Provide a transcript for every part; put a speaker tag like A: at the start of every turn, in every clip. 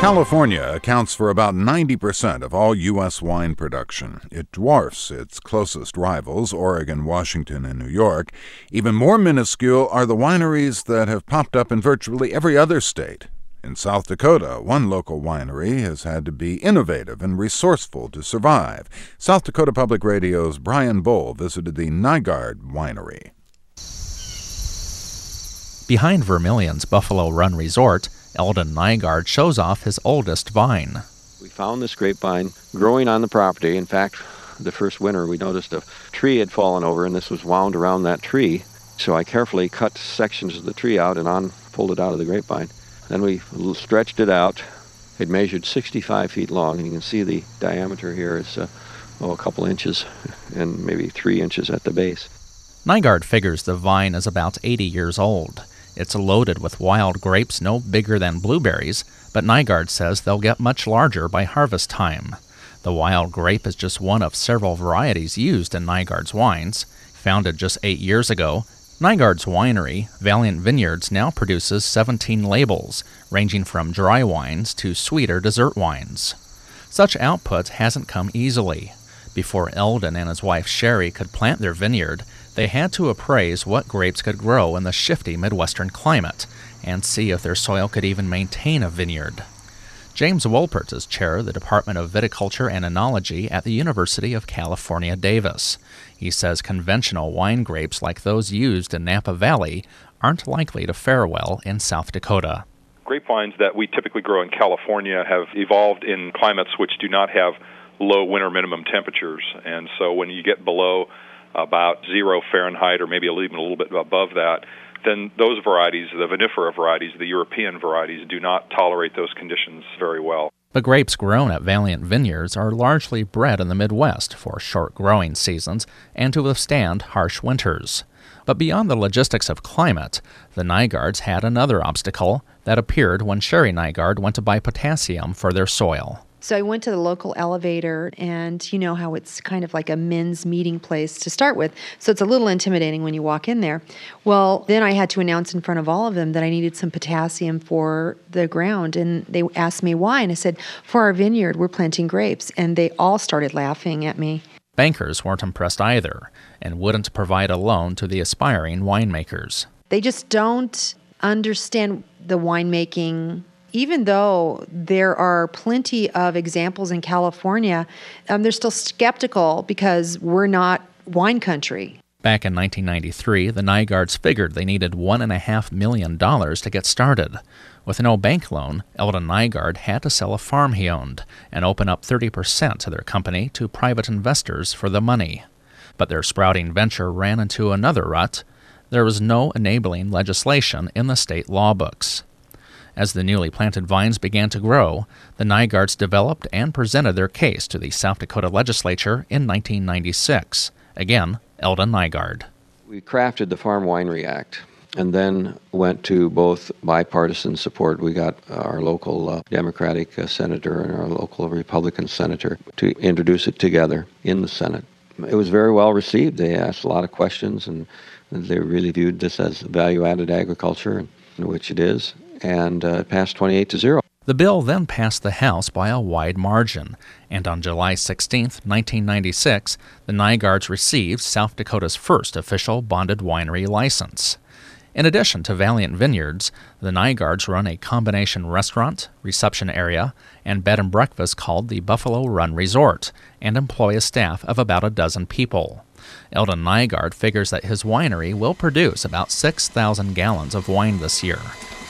A: California accounts for about 90% of all U.S. wine production. It dwarfs its closest rivals, Oregon, Washington, and New York. Even more minuscule are the wineries that have popped up in virtually every other state. In South Dakota, one local winery has had to be innovative and resourceful to survive. South Dakota Public Radio's Brian Bull visited the Nygaard Winery.
B: Behind Vermilion's Buffalo Run Resort, Eldon Nygaard shows off his oldest vine.
C: We found this grapevine growing on the property. In fact, the first winter we noticed a tree had fallen over, and this was wound around that tree. So I carefully cut sections of the tree out and pulled it out of the grapevine. Then we stretched it out. It measured 65 feet long, and you can see the diameter here is a couple inches and maybe 3 inches at the base.
B: Nygaard figures the vine is about 80 years old. It's loaded with wild grapes no bigger than blueberries, but Nygaard says they'll get much larger by harvest time. The wild grape is just one of several varieties used in Nygaard's wines. Founded just 8 years ago, Nygaard's winery, Valiant Vineyards, now produces 17 labels, ranging from dry wines to sweeter dessert wines. Such output hasn't come easily. Before Eldon and his wife Sherry could plant their vineyard, they had to appraise what grapes could grow in the shifty Midwestern climate and see if their soil could even maintain a vineyard. James Wolpert is chair of the Department of Viticulture and Enology at the University of California, Davis. He says conventional wine grapes like those used in Napa Valley aren't likely to fare well in South Dakota.
D: Grape vines that we typically grow in California have evolved in climates which do not have low winter minimum temperatures, and so when you get below about 0 Fahrenheit or maybe even a little bit above that, then those varieties, the vinifera varieties, the European varieties, do not tolerate those conditions very well.
B: The grapes grown at Valiant Vineyards are largely bred in the Midwest for short growing seasons and to withstand harsh winters. But beyond the logistics of climate, the Nygaards had another obstacle that appeared when Sherry Nygaard went to buy potassium for their soil.
E: So I went to the local elevator, and you know how it's kind of like a men's meeting place to start with. So it's a little intimidating when you walk in there. Well, then I had to announce in front of all of them that I needed some potassium for the ground. And they asked me why. And I said, for our vineyard, we're planting grapes. And they all started laughing at me.
B: Bankers weren't impressed either and wouldn't provide a loan to the aspiring winemakers.
E: They just don't understand the winemaking. Even though there are plenty of examples in California, they're still skeptical because we're not wine country.
B: Back in 1993, the Nygaards figured they needed $1.5 million to get started. With no bank loan, Eldon Nygaard had to sell a farm he owned and open up 30% of their company to private investors for the money. But their sprouting venture ran into another rut. There was no enabling legislation in the state law books. As the newly planted vines began to grow, the Nygaards developed and presented their case to the South Dakota legislature in 1996. Again, Eldon Nygaard.
C: We crafted the Farm Winery Act and then went to both bipartisan support. We got our local Democratic senator and our local Republican senator to introduce it together in the Senate. It was very well received. They asked a lot of questions, and they really viewed this as value-added agriculture, which it is. And it passed 28-0.
B: The bill then passed the House by a wide margin, and on July 16, 1996, the Nygaards received South Dakota's first official bonded winery license. In addition to Valiant Vineyards, the Nygaards run a combination restaurant, reception area, and bed and breakfast called the Buffalo Run Resort, and employ a staff of about a dozen people. Eldon Nygaard figures that his winery will produce about 6,000 gallons of wine this year.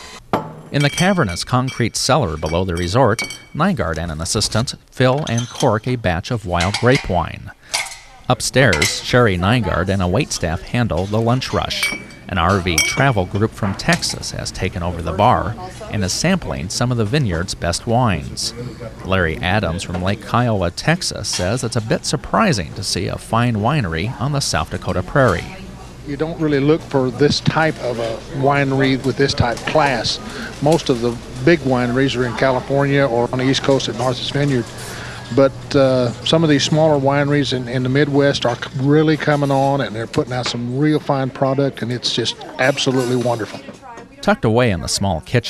B: In the cavernous concrete cellar below the resort, Nygaard and an assistant fill and cork a batch of wild grape wine. Upstairs, Sherry Nygaard and a waitstaff handle the lunch rush. An RV travel group from Texas has taken over the bar and is sampling some of the vineyard's best wines. Larry Adams from Lake Kiowa, Texas, says it's a bit surprising to see a fine winery on the South Dakota prairie.
F: You don't really look for this type of a winery with this type class. Most of the big wineries are in California or on the East Coast at Martha's Vineyard. But some of these smaller wineries in the Midwest are really coming on, and they're putting out some real fine product, and it's just absolutely wonderful.
B: Tucked away in the small kitchen,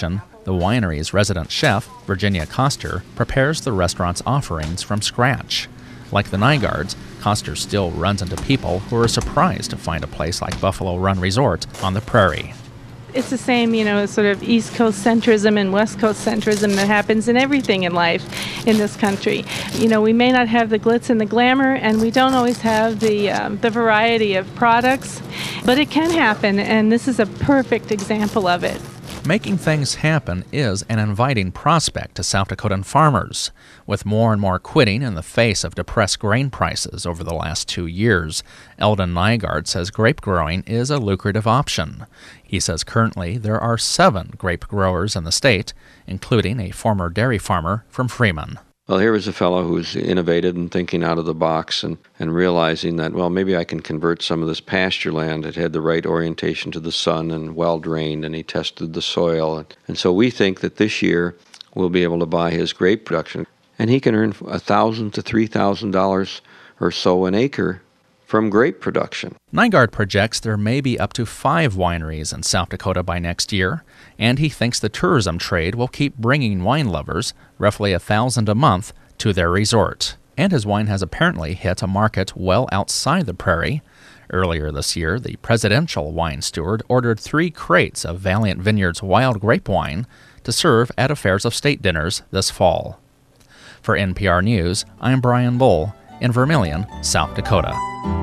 B: The winery's resident chef, Virginia Koster, prepares the restaurant's offerings from scratch. Like the Nygaards, Koster still runs into people who are surprised to find a place like Buffalo Run Resort on the prairie.
G: It's the same, sort of East Coast centrism and West Coast centrism that happens in everything in life in this country. We may not have the glitz and the glamour, and we don't always have the variety of products, but it can happen, and this is a perfect example of it.
B: Making things happen is an inviting prospect to South Dakotan farmers. With more and more quitting in the face of depressed grain prices over the last 2 years, Eldon Nygaard says grape growing is a lucrative option. He says currently there are 7 grape growers in the state, including a former dairy farmer from Freeman.
C: Well, here was a fellow who was innovative and thinking out of the box and realizing that, well, maybe I can convert some of this pasture land. It had the right orientation to the sun and well-drained, and he tested the soil. And so we think that this year we'll be able to buy his grape production, and he can earn $1,000 to $3,000 or so an acre from grape production.
B: Nygaard projects there may be up to 5 wineries in South Dakota by next year, and he thinks the tourism trade will keep bringing wine lovers, roughly $1,000 a month, to their resort. And his wine has apparently hit a market well outside the prairie. Earlier this year, the presidential wine steward ordered 3 crates of Valiant Vineyards wild grape wine to serve at Affairs of State dinners this fall. For NPR News, I'm Brian Bull in Vermilion, South Dakota.